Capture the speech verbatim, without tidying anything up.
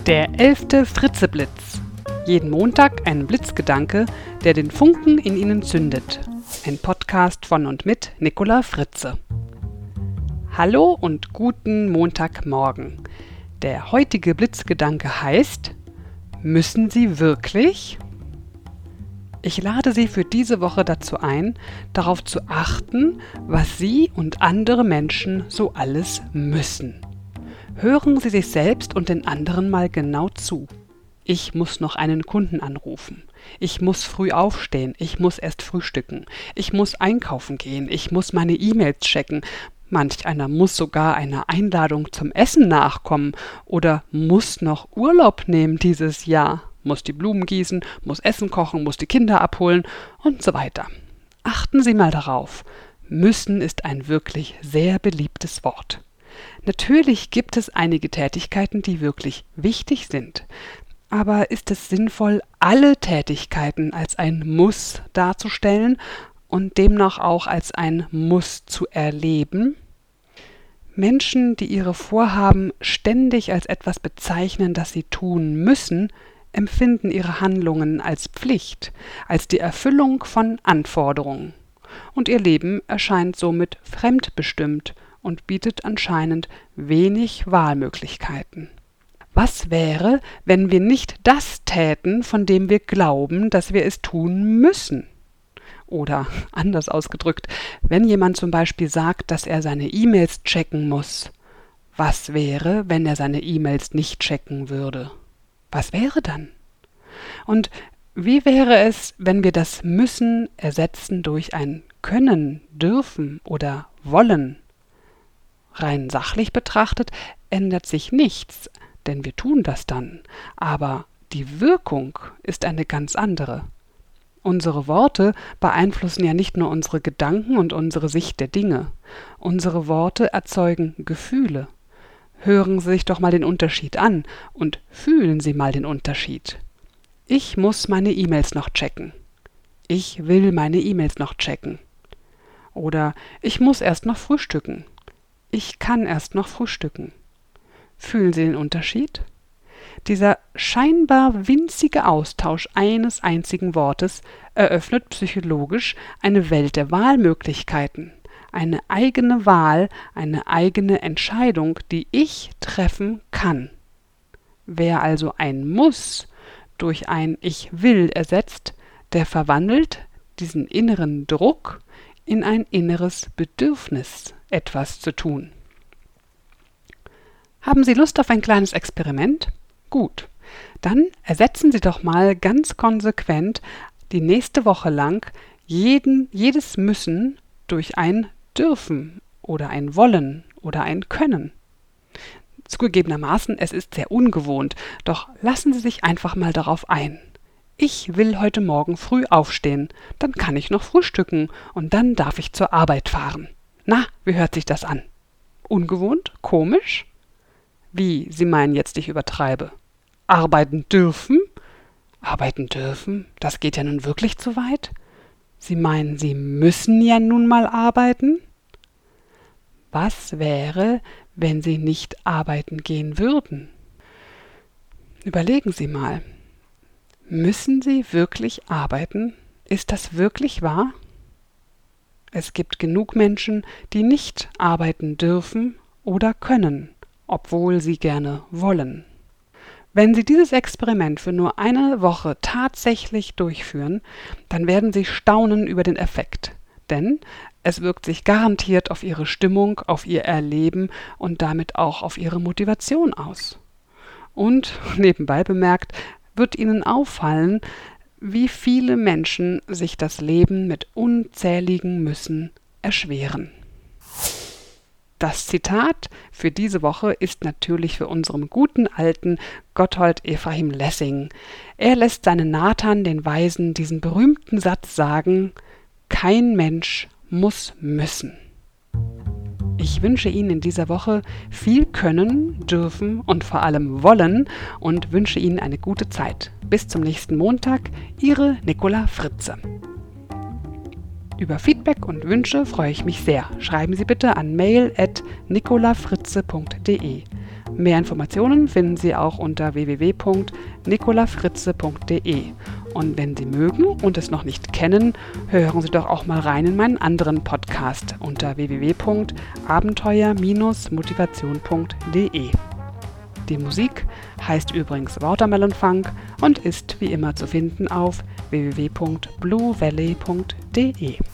Der elfte Fritzeblitz. Jeden Montag ein Blitzgedanke, der den Funken in Ihnen zündet. Ein Podcast von und mit Nicola Fritze. Hallo und guten Montagmorgen. Der heutige Blitzgedanke heißt: Müssen Sie wirklich? Ich lade Sie für diese Woche dazu ein, darauf zu achten, was Sie und andere Menschen so alles müssen. Hören Sie sich selbst und den anderen mal genau zu. Ich muss noch einen Kunden anrufen. Ich muss früh aufstehen. Ich muss erst frühstücken. Ich muss einkaufen gehen. Ich muss meine E-Mails checken. Manch einer muss sogar einer Einladung zum Essen nachkommen oder muss noch Urlaub nehmen dieses Jahr. Muss die Blumen gießen, muss Essen kochen, muss die Kinder abholen und so weiter. Achten Sie mal darauf. Müssen ist ein wirklich sehr beliebtes Wort. Natürlich gibt es einige Tätigkeiten, die wirklich wichtig sind. Aber ist es sinnvoll, alle Tätigkeiten als ein Muss darzustellen und demnach auch als ein Muss zu erleben? Menschen, die ihre Vorhaben ständig als etwas bezeichnen, das sie tun müssen, empfinden ihre Handlungen als Pflicht, als die Erfüllung von Anforderungen. Und ihr Leben erscheint somit fremdbestimmt und bietet anscheinend wenig Wahlmöglichkeiten. Was wäre, wenn wir nicht das täten, von dem wir glauben, dass wir es tun müssen? Oder anders ausgedrückt, wenn jemand zum Beispiel sagt, dass er seine E-Mails checken muss, was wäre, wenn er seine E-Mails nicht checken würde? Was wäre dann? Und wie wäre es, wenn wir das Müssen ersetzen durch ein Können, Dürfen oder Wollen? Rein sachlich betrachtet ändert sich nichts, denn wir tun das dann, aber die Wirkung ist eine ganz andere. Unsere Worte beeinflussen ja nicht nur unsere Gedanken und unsere Sicht der Dinge. Unsere Worte erzeugen Gefühle. Hören Sie sich doch mal den Unterschied an und fühlen Sie mal den Unterschied. Ich muss meine E-Mails noch checken. Ich will meine E-Mails noch checken. Oder ich muss erst noch frühstücken. Ich kann erst noch frühstücken. Fühlen Sie den Unterschied? Dieser scheinbar winzige Austausch eines einzigen Wortes eröffnet psychologisch eine Welt der Wahlmöglichkeiten. Eine eigene Wahl, eine eigene Entscheidung, die ich treffen kann. Wer also ein Muss durch ein Ich will ersetzt, der verwandelt diesen inneren Druck in ein inneres Bedürfnis, etwas zu tun. Haben Sie Lust auf ein kleines Experiment? Gut, dann ersetzen Sie doch mal ganz konsequent die nächste Woche lang jeden, jedes Müssen durch ein Dürfen oder ein Wollen oder ein Können. Zugegebenermaßen, es ist sehr ungewohnt, doch lassen Sie sich einfach mal darauf ein. Ich will heute Morgen früh aufstehen, dann kann ich noch frühstücken und dann darf ich zur Arbeit fahren. Na, wie hört sich das an? Ungewohnt? Komisch? Wie, Sie meinen jetzt, ich übertreibe? Arbeiten dürfen? Arbeiten dürfen? Das geht ja nun wirklich zu weit? Sie meinen, Sie müssen ja nun mal arbeiten? Was wäre, wenn Sie nicht arbeiten gehen würden? Überlegen Sie mal. Müssen Sie wirklich arbeiten? Ist das wirklich wahr? Es gibt genug Menschen, die nicht arbeiten dürfen oder können, obwohl sie gerne wollen. Wenn Sie dieses Experiment für nur eine Woche tatsächlich durchführen, dann werden Sie staunen über den Effekt. Denn es wirkt sich garantiert auf Ihre Stimmung, auf Ihr Erleben und damit auch auf Ihre Motivation aus. Und nebenbei bemerkt, wird Ihnen auffallen, wie viele Menschen sich das Leben mit unzähligen Müssen erschweren. Das Zitat für diese Woche ist natürlich für unseren guten alten Gotthold Ephraim Lessing. Er lässt seinen Nathan, den Weisen, diesen berühmten Satz sagen: Kein Mensch muss müssen. Ich wünsche Ihnen in dieser Woche viel Können, Dürfen und vor allem Wollen und wünsche Ihnen eine gute Zeit. Bis zum nächsten Montag, Ihre Nicola Fritze. Über Feedback und Wünsche freue ich mich sehr. Schreiben Sie bitte an mail at nicolafritze punkt de. Mehr Informationen finden Sie auch unter w w w punkt nicola fritze punkt d e. Und wenn Sie mögen und es noch nicht kennen, hören Sie doch auch mal rein in meinen anderen Podcast unter w w w punkt abenteuer Bindestrich motivation punkt d e. Die Musik heißt übrigens Watermelon Funk und ist wie immer zu finden auf w w w punkt blue valley punkt d e.